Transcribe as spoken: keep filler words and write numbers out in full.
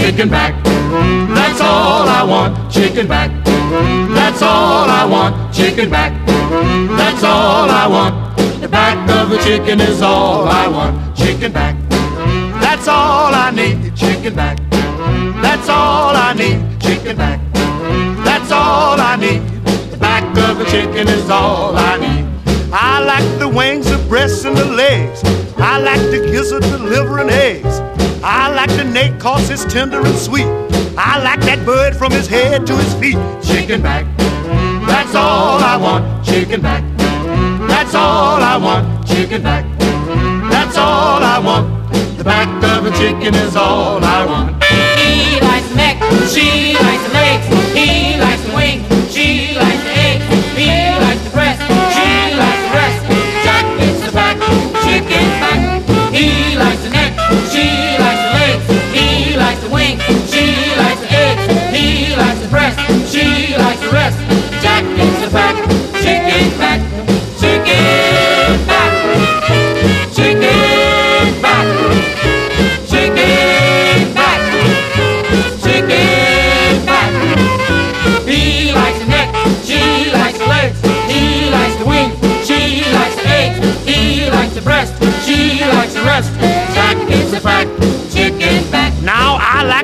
chicken back. That's all I want, chicken back. That's all I want, chicken back. That's all I want. The back of the chicken is all I want, chicken back. That's all I need, chicken back. That's all I need, chicken back. That's all I need. The back of the chicken is all I need. I like the wings, the breasts, and the legs. I like the gizzard, the liver, and eggs. I like the neck cause it's tender and sweet. I like that bird from his head to his feet. Chicken back. That's all I want, chicken back. That's all I want, chicken back. That's all I want. The back of a chicken is all I want. He likes neck, she